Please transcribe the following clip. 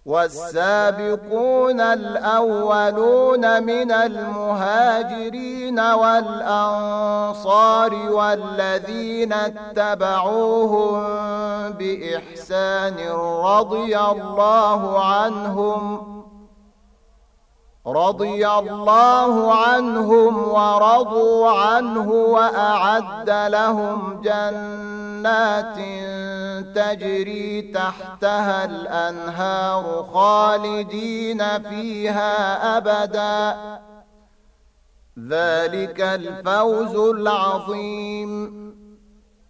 والسابقون الأولون من المهاجرين والأنصار والذين اتبعوهم بإحسان رضي الله عنهم ورضوا عنه وأعد لهم جنات تجري تحتها الأنهار خالدين فيها أبدا ذلك الفوز العظيم.